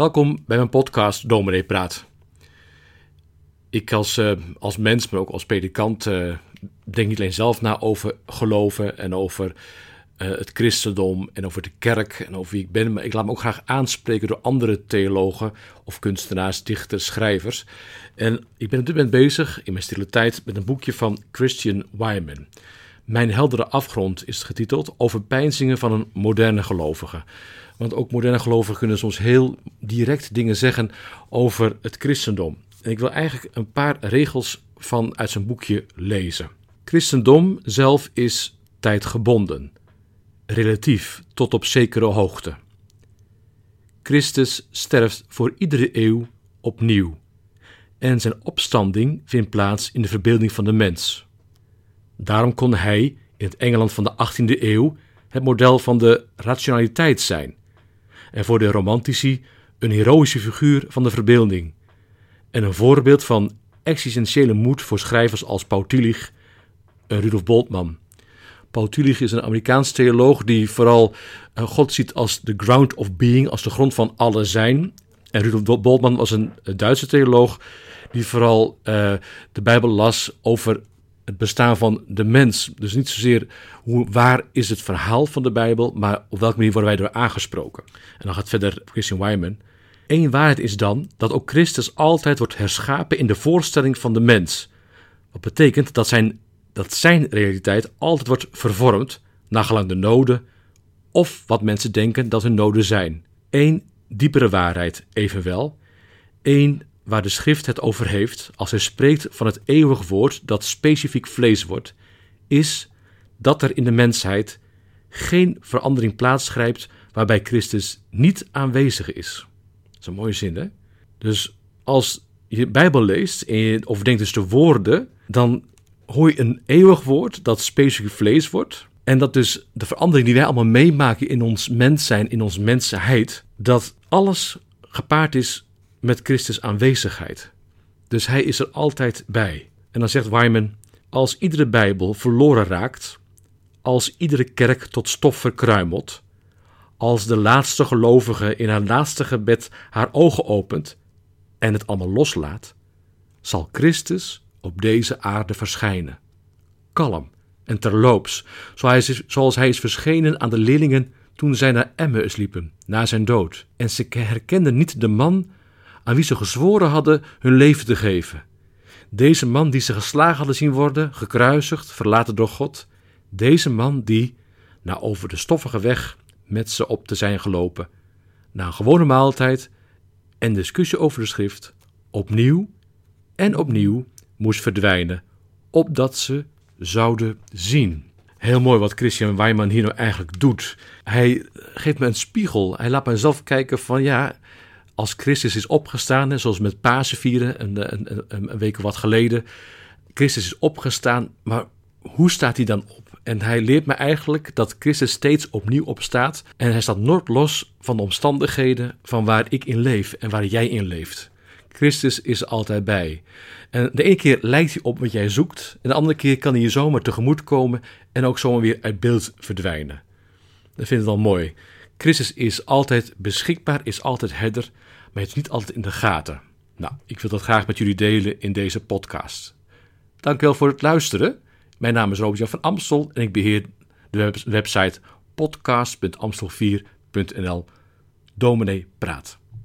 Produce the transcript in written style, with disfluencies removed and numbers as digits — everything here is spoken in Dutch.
Welkom bij mijn podcast Dominee Praat. Ik als mens, maar ook als predikant, denk niet alleen zelf na over geloven en over het christendom en over de kerk en over wie ik ben. Maar ik laat me ook graag aanspreken door andere theologen of kunstenaars, dichters, schrijvers. En ik ben op dit moment bezig in mijn stille tijd met een boekje van Christian Wiman. Mijn heldere afgrond is getiteld Overpeinzingen van een moderne gelovige. Want ook moderne gelovigen kunnen soms heel direct dingen zeggen over het christendom. En ik wil eigenlijk een paar regels uit zijn boekje lezen. Christendom zelf is tijdgebonden, relatief tot op zekere hoogte. Christus sterft voor iedere eeuw opnieuw. En zijn opstanding vindt plaats in de verbeelding van de mens. Daarom kon hij in het Engeland van de 18e eeuw het model van de rationaliteit zijn. En voor de romantici een heroïsche figuur van de verbeelding. En een voorbeeld van existentiële moed voor schrijvers als Paul Tillich en Rudolf Bultmann. Paul Tillich is een Amerikaans theoloog die vooral God ziet als the ground of being, als de grond van alle zijn. En Rudolf Bultmann was een Duitse theoloog die vooral de Bijbel las over het bestaan van de mens. Dus niet zozeer waar is het verhaal van de Bijbel, maar op welke manier worden wij door aangesproken. En dan gaat verder Christian Wiman. Eén waarheid is dan dat ook Christus altijd wordt herschapen in de voorstelling van de mens. Wat betekent dat zijn realiteit altijd wordt vervormd naargelang de noden of wat mensen denken dat hun noden zijn. Eén diepere waarheid evenwel, één waar de schrift het over heeft als hij spreekt van het eeuwig woord dat specifiek vlees wordt, is dat er in de mensheid geen verandering plaatsgrijpt waarbij Christus niet aanwezig is. Dat is een mooie zin, hè? Dus als je Bijbel leest of denkt dus de woorden, dan hoor je een eeuwig woord dat specifiek vlees wordt. En dat dus de verandering die wij allemaal meemaken in ons mens zijn, in ons mensheid, dat alles gepaard is met Christus aanwezigheid. Dus hij is er altijd bij. En dan zegt Wiman, als iedere Bijbel verloren raakt, als iedere kerk tot stof verkruimelt, als de laatste gelovige in haar laatste gebed haar ogen opent en het allemaal loslaat, zal Christus op deze aarde verschijnen. Kalm en terloops, zoals hij is verschenen aan de leerlingen toen zij naar Emmaus liepen, na zijn dood. En ze herkenden niet de man aan wie ze gezworen hadden hun leven te geven. Deze man die ze geslagen hadden zien worden, gekruisigd, verlaten door God. Deze man die, na over de stoffige weg met ze op te zijn gelopen, na een gewone maaltijd en discussie over de schrift, opnieuw en opnieuw moest verdwijnen, opdat ze zouden zien. Heel mooi wat Christian Wiman hier nou eigenlijk doet. Hij geeft me een spiegel. Hij laat me zelf kijken van ja, als Christus is opgestaan, zoals met Pasen vieren, een week of wat geleden. Christus is opgestaan, maar hoe staat hij dan op? En hij leert me eigenlijk dat Christus steeds opnieuw opstaat. En hij staat nooit los van de omstandigheden van waar ik in leef en waar jij in leeft. Christus is er altijd bij. En de ene keer lijkt hij op wat jij zoekt. En de andere keer kan hij je zomaar tegemoet komen en ook zomaar weer uit beeld verdwijnen. Dat vind ik wel mooi. Christus is altijd beschikbaar, is altijd herder, maar het is niet altijd in de gaten. Nou, ik wil dat graag met jullie delen in deze podcast. Dankjewel voor het luisteren. Mijn naam is Robert-Jan van Amstel en ik beheer de website podcast.amstel4.nl. Dominee Praat.